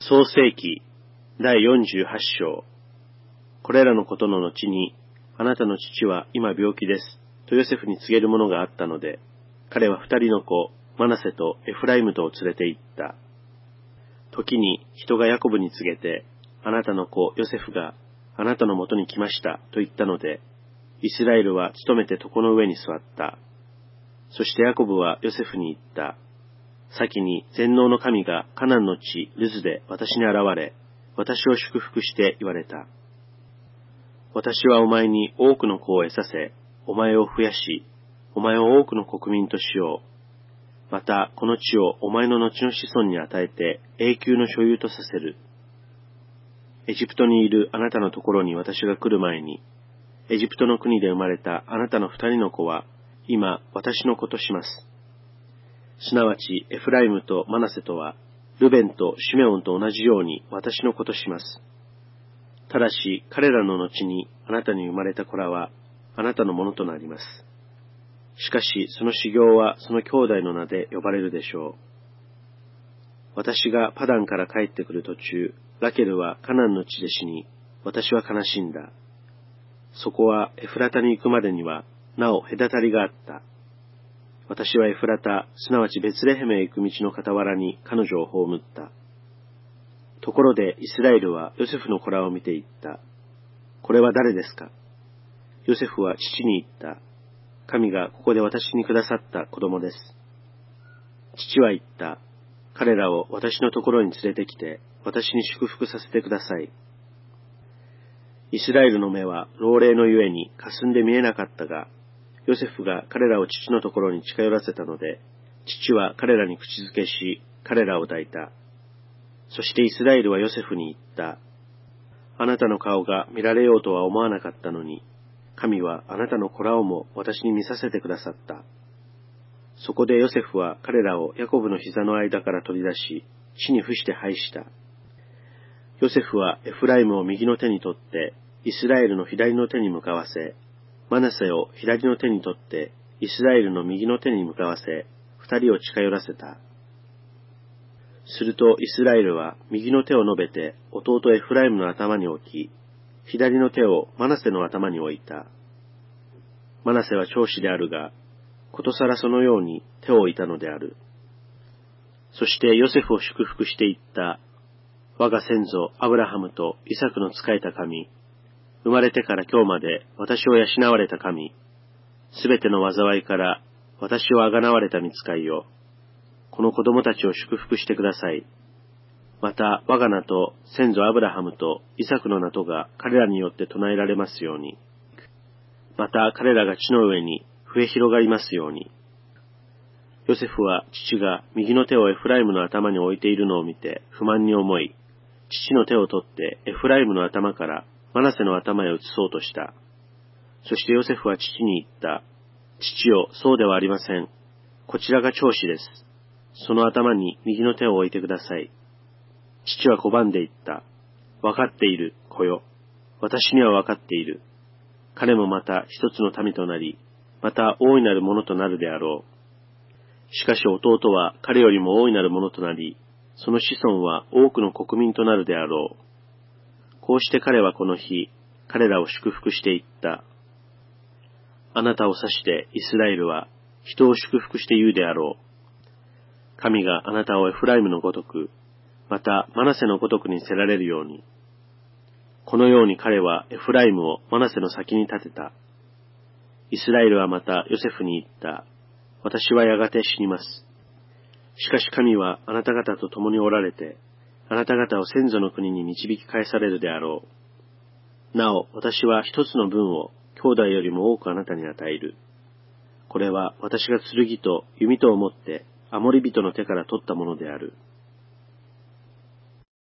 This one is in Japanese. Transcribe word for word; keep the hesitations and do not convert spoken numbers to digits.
創世記だいよんじゅうはち章。これらのことの後に、あなたの父は今病気です、とヨセフに告げるものがあったので、彼は二人の子、マナセとエフライムとを連れて行った。時に人がヤコブに告げて、あなたの子ヨセフがあなたのもとに来ましたと言ったので、イスラエルは努めて床の上に座った。そしてヤコブはヨセフに言った。先に全能の神がカナンの地ルズで私に現れ、私を祝福して言われた。私はお前に多くの子を得させ、お前を増やし、お前を多くの国民としよう。またこの地をお前の後の子孫に与えて永久の所有とさせる。エジプトにいるあなたのところに私が来る前に、エジプトの国で生まれたあなたの二人の子は今私の子とします。すなわちエフライムとマナセとはルベンとシメオンと同じように私の子とします。ただし彼らの後にあなたに生まれた子らはあなたのものとなります。しかしその修行はその兄弟の名で呼ばれるでしょう。私がパダンから帰ってくる途中、ラケルはカナンの地で死に、私は悲しんだ。そこはエフラタに行くまでにはなお隔たりがあった。私はエフラタ、すなわちベツレヘムへ行く道の傍らに彼女を葬った。ところでイスラエルはヨセフの子らを見て言った。これは誰ですか？ヨセフは父に言った。神がここで私にくださった子供です。父は言った。彼らを私のところに連れてきて、私に祝福させてください。イスラエルの目は老齢のゆえに霞んで見えなかったが、ヨセフが彼らを父のところに近寄らせたので、父は彼らに口づけし、彼らを抱いた。そしてイスラエルはヨセフに言った。あなたの顔が見られようとは思わなかったのに、神はあなたの子らをも私に見させてくださった。そこでヨセフは彼らをヤコブの膝の間から取り出し、地に伏して拝した。ヨセフはエフライムを右の手に取って、イスラエルの左の手に向かわせ、マナセを左の手に取って、イスラエルの右の手に向かわせ、二人を近寄らせた。するとイスラエルは右の手を述べて弟エフライムの頭に置き、左の手をマナセの頭に置いた。マナセは長子であるが、ことさらそのように手を置いたのである。そしてヨセフを祝福して言った。我が先祖アブラハムとイサクの仕えた神、生まれてから今日まで私を養われた神、すべての災いから私をあがなわれた御使いよ。この子供たちを祝福してください。また我が名と先祖アブラハムとイサクの名とが彼らによって唱えられますように。また彼らが地の上に増え広がりますように。ヨセフは父が右の手をエフライムの頭に置いているのを見て不満に思い、父の手を取ってエフライムの頭からマナセの頭へ移そうとした。そしてヨセフは父に言った。父よ、そうではありません。こちらが長子です。その頭に右の手を置いてください。父は拒んで言った。わかっている、子よ。私にはわかっている。彼もまた一つの民となり、また大いなるものとなるであろう。しかし弟は彼よりも大いなるものとなり、その子孫は多くの国民となるであろう。こうして彼はこの日、彼らを祝福していった。あなたを指してイスラエルは人を祝福して言うであろう。神があなたをエフライムのごとく、またマナセのごとくにせられるように。このように彼はエフライムをマナセの先に立てた。イスラエルはまたヨセフに言った。私はやがて死にます。しかし神はあなた方と共におられて、あなた方を先祖の国に導き返されるであろう。なお、私は一つの分を兄弟よりも多くあなたに与える。これは私が剣と弓とを持ってアモリ人の手から取ったものである。